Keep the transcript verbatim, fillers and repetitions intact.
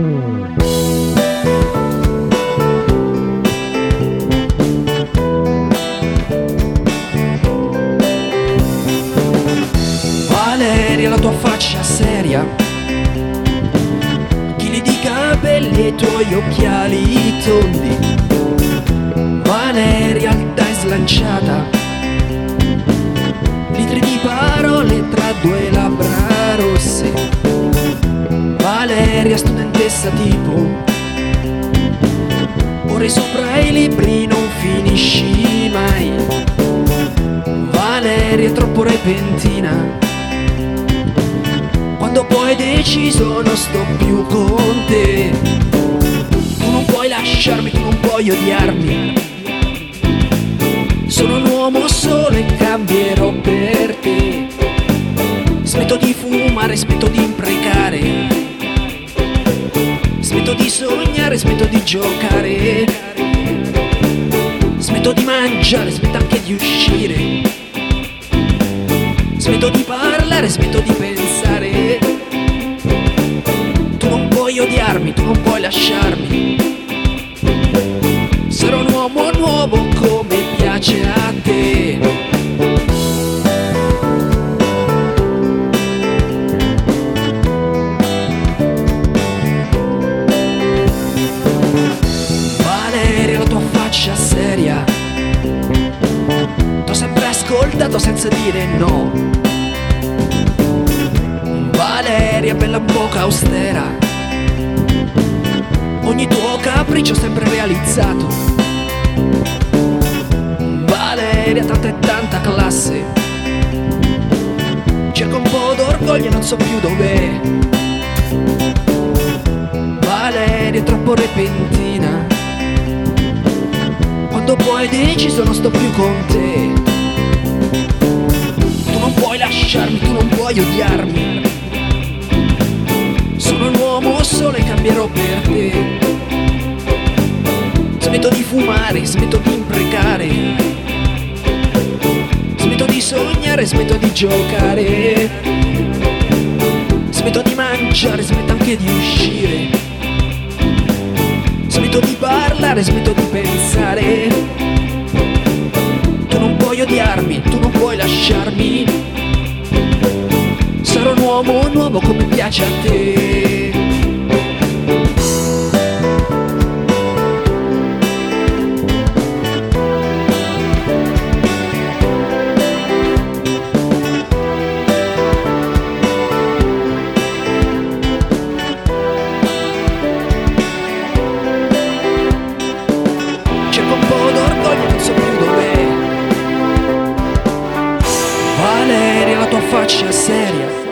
Valeria, la tua faccia seria, chili di capelli e i tuoi occhiali tondi. Valeria, alta e slanciata, litri di parole tra due labbra rosse. Valeria, studentessa tipo, ore sopra i libri non finisci mai. Valeria, troppo repentina, quando poi hai deciso non sto più con te. Tu non puoi lasciarmi, tu non puoi odiarmi, sono un uomo solo e cambierò per te. Smetto di fumare, smetto di imprecare, smetto di sognare, smetto di giocare, smetto di mangiare, smetto anche di uscire, smetto di parlare, smetto di pensare. Tu non puoi odiarmi, tu non puoi lasciarmi, sarò un uomo nuovo come piace a te. Valeria, la tua faccia seria, t'ho sempre ascoltato senza dire no. Valeria, bella bocca austera, ogni tuo capriccio sempre realizzato. Valeria, tanta e tanta classe, cerco un po' d'orgoglio e non so più dov'è. Valeria, troppo repentina, quando poi hai deciso non sto più con te. Tu non puoi lasciarmi, tu non puoi odiarmi, sono un uomo solo e cambierò per te. Smetto di fumare, smetto di imprecare, smetto di sognare, smetto di giocare, smetto di mangiare, smetto anche di uscire, smetto di parlare, smetto di pensare. Tu non puoi odiarmi, tu non puoi lasciarmi, sarò un uomo nuovo come piace a te. Cerco un po' d'orgoglio, non so più dov'è. Valeria, la tua faccia seria,